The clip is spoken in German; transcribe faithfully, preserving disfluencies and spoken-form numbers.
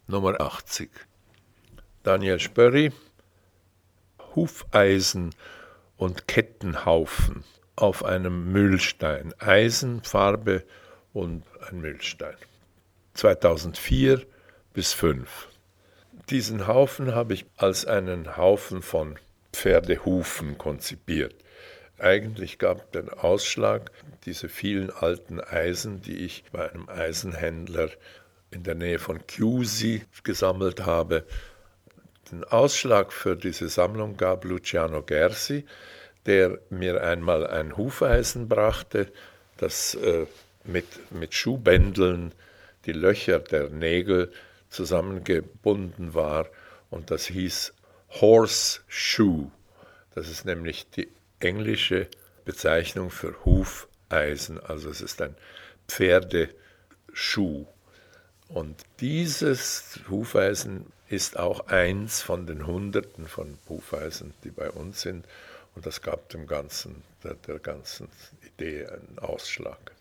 Nummer achtzig. Daniel Spörri, Hufeisen und Kettenhaufen auf einem Mühlstein. Eisen, Farbe und ein Mühlstein. zweitausendvier bis zweitausendfünf. Diesen Haufen habe ich als einen Haufen von Pferdehufen konzipiert. Eigentlich gab den Ausschlag diese vielen alten Eisen, die ich bei einem Eisenhändler in der Nähe von Chiusi gesammelt habe. Den Ausschlag für diese Sammlung gab Luciano Gersi, der mir einmal ein Hufeisen brachte, das äh, mit, mit Schuhbändeln die Löcher der Nägel zusammengebunden war, und das hieß Horseshoe. Das ist nämlich die englische Bezeichnung für Hufeisen, also es ist ein Pferdeschuh. Und dieses Hufeisen ist auch eins von den Hunderten von Hufeisen, die bei uns sind, und das gab dem ganzen, der, der ganzen Idee einen Ausschlag.